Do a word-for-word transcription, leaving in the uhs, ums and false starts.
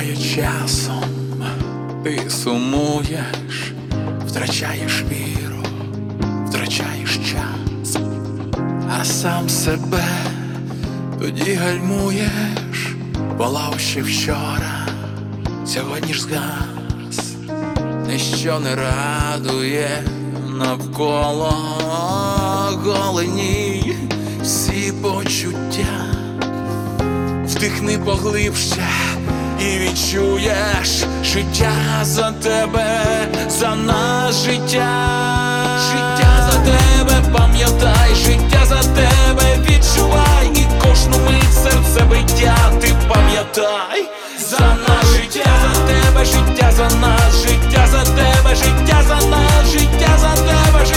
Минає часом, ти сумуєш, втрачаєш віру, втрачаєш час, а сам себе тоді гальмуєш. Палав ще вчора, сьогодні ж згас, ніщо не радує навколо, голені всі почуття. Вдихни поглибше і відчуєш життя за тебе, за нас життя. Життя за тебе, пам'ятай, життя за тебе відчувай, і кожну мить серце биття ти пам'ятай. За нас життя, за тебе, життя за нас, життя за тебе, життя за нас, життя за тебе, життя.